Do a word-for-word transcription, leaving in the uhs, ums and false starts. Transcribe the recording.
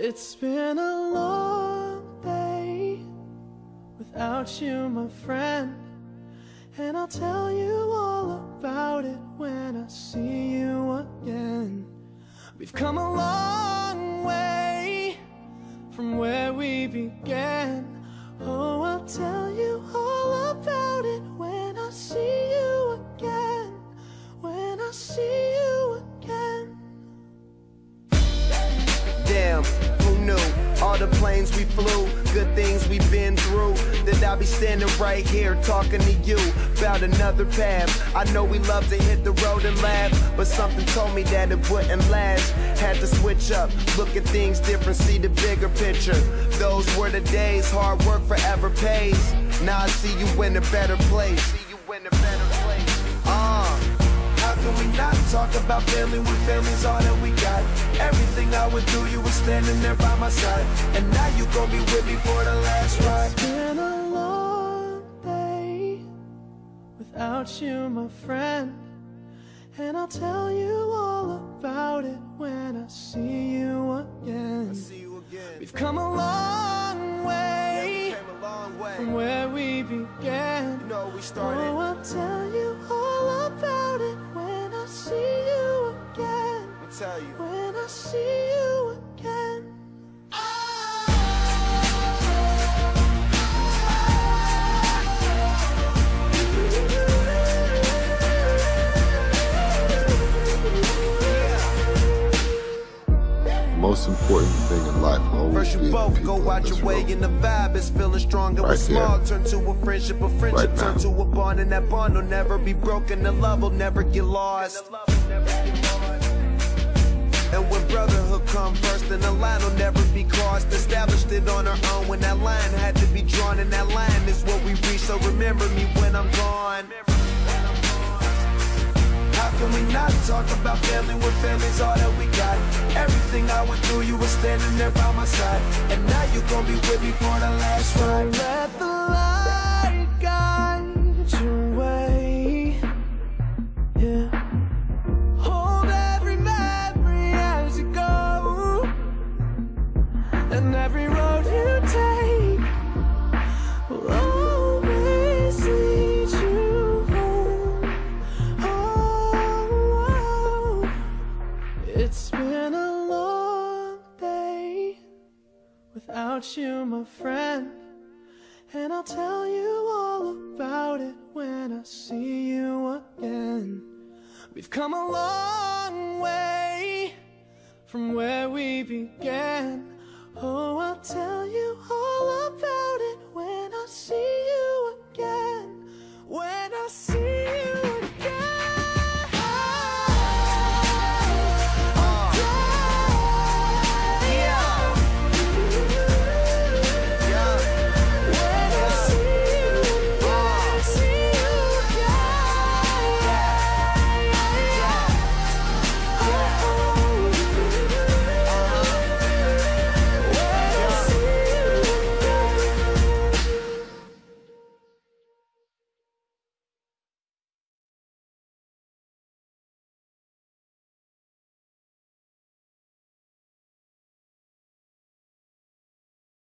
It's been a long day without you, my friend, and I'll tell you all about it when I see you again. We've come a long way from where we began. Oh, I'll tell you all about it when I see you again. When I see you again. Damn, who knew? All the planes we flew, good things we've been through, that I'll be standing right here talking to you about another path. I know we love to hit the road and laugh, but something told me that it wouldn't last. Had to switch up, look at things different, see the bigger picture. Those were the days, hard work forever pays. Now I see you in a better place. See you in a better place. Uh How can we not talk about family when family's all that we got? Everything I would do, you were standing there by my side, and now you gon' be with me for the last ride. It's been a long day without you, my friend, and I'll tell you all about it when I see you again. I see you again. We've come a long way, yeah, we came a long way from where we began. You know we started. Oh, I'll tell you all about it when I see you again. I'll tell you. When I see you again. Most important thing in life will always First be you the both people go out in your this way world. and the vibe is feeling strong. It Right was small, there. turn to a friendship, a friendship Right turn now. to a bond, and that bond will never be broken. The love will never get lost. And when brotherhood come first, then the line will never be crossed. Established it on our own when that line had to be drawn, and that line is what we reach. So remember me when I'm gone. How can we not talk about family when family's all that we got? Everything I went through, you were standing there by my side, and now you gon' be with me for the last ride. Let the light guide your way. Yeah. Hold every memory as you go, and every road you take will always lead you home. Oh, it's been a long day without you, my friend, and I'll tell you all about it when I see you again. We've come a long